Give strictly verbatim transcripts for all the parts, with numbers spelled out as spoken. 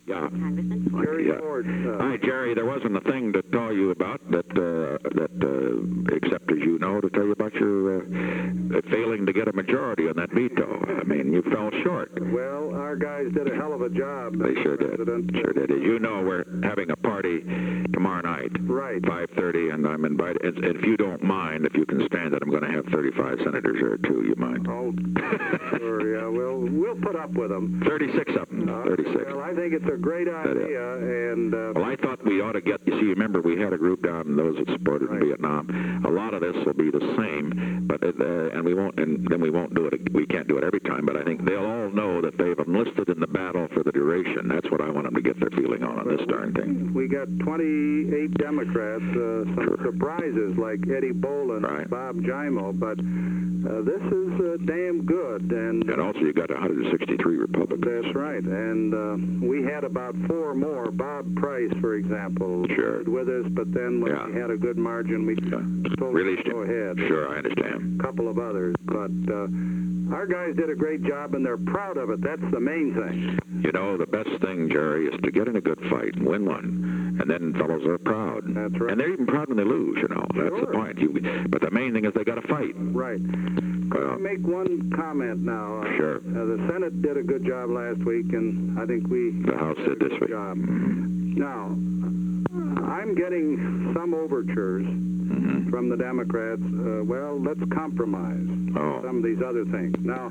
Yeah. Congressman Ford. Jerry Yeah. Ford. Uh, Hi, Jerry. There wasn't a thing to tell you about that, uh, that uh, except as you know, to tell you about your uh, failing to get a majority on that veto. I mean, you fell short. well, our guys did a hell of a job. They sure did. President. Sure did. As you know, we're having a party tomorrow night, Right. five thirty, and I'm invited. And if you don't mind, if you can stand it, I'm going to have thirty-five senators there too. You mind? Oh, sure. Yeah. Well, we'll put up with them. thirty-six of them. Uh, thirty-six. Well, I think it's a great idea, and uh, Well, I thought we ought to get, you see, remember we had a group down, those that supported Right. Vietnam. A lot of this will be the same, but it, uh, and we won't, and then we won't do it, we can't do it every time, but I think they'll all know that they've enlisted in the battle for the duration. That's what I want them to get their feeling on, on this darn thing. we got twenty-eight Democrats, uh, some Sure. surprises like Eddie Boland, Right. Bob Jimo, but uh, this is uh, damn good. And And also you got one hundred sixty-three Republicans. that's right. And uh, we had about four more. Bob Price, for example, Sure. stayed with us, but then when Yeah. we had a good margin, we Yeah. told Released him to go him. ahead. Sure, I understand. A couple of others, but uh, our guys did a great job, and they're proud of it. That's the main thing. You know, the best thing, Jerry, is to get in a good fight and win one. And then fellows are proud. That's right. And they're even proud when they lose, you know. That's the Sure. point. You, but the main thing is they got to fight. Right. Well, Let me make one comment now. Uh, Sure. Uh, the Senate did a good job last week, and I think we The House did a did this good week. job. Now, I'm getting some overtures Mhm. from the Democrats. Uh, well, let's compromise Oh. some of these other things. Now,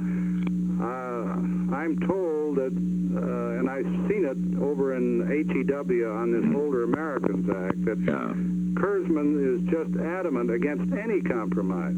uh, I'm told that, uh, and I've seen it over in H E W on this Older Americans Act, that Yeah. Kurzman is just adamant against any compromise.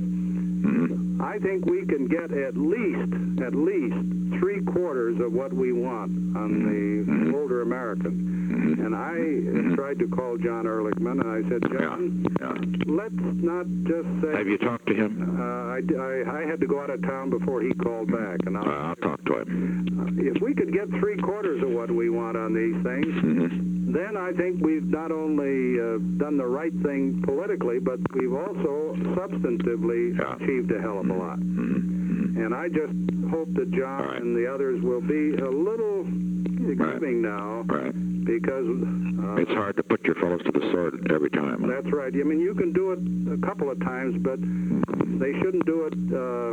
Mhm. I think we can get at least, at least three quarters of what we want on the older Americans. And I tried to call John Ehrlichman, and I said, John, Yeah. let's not just say. Have you talked to him? Uh, I, I, I had to go out of town before he called back, and Uh, I'll, I'll talk to him. if we could get three quarters of what we want on these things, Mhm. then I think we've not only uh, done the right thing politically, but we've also substantively Yeah. achieved a hell of a lot. Mhm. And I just hope that John All right. and the others will be a little giving now, Right. because uh, It's hard to put your fellows to the sword every time. that's right. I mean, you can do it a couple of times, but they shouldn't do it uh,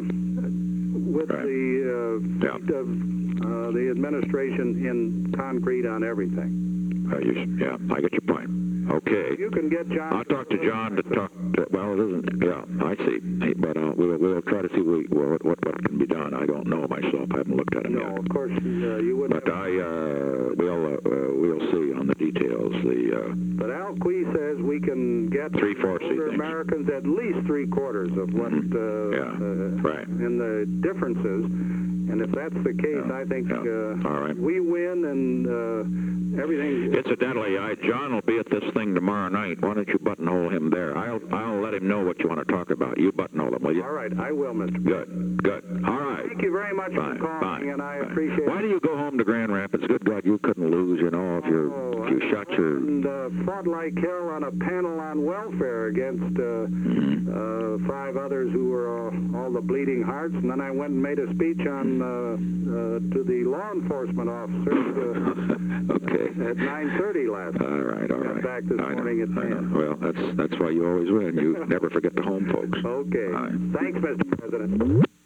with Right. the uh, Yeah. feet of uh, the administration in concrete on everything. Uh, you, yeah, I get your point. Okay. You can get John. I'll talk to John to talk to, well, it isn't, yeah, I see. Hey, But uh, we'll, we'll try to see we, what, what, what can be done. I don't know myself. I haven't looked at him No, yet. of course uh, you wouldn't. But I, uh, we'll, uh, uh, we'll see on the details. The, uh, But Al Quee says we can get Three-fourths, he older thinks. Americans at least three quarters of what Mhm. uh, Yeah, uh, right. in the differences. And if that's the case, Yeah, I think yeah. uh, All right. we win, and uh, everything. Incidentally, I, John will be at this thing tomorrow night. Why don't you buttonhole him there? I'll, I'll let him know what you want to talk about. You buttonhole him, will you? All right, I will, Mister Good, good. All right. Thank you very much Fine, for calling, fine, and I fine. appreciate Why do you go home to Grand Rapids? Good God, you couldn't lose, you know, if you're Oh, if you I shot your. And uh, fought like hell on a panel on welfare against uh, Mhm. uh, five others who were all, all the bleeding hearts, and then I went and made a speech on uh, uh, to the law enforcement officers uh, Okay. at nine thirty last night. All right, all Got right. back this I know, morning at I know. ten. Well, that's that's why you always win. You never forget the home folks. Okay. All right. Thanks, Mister President.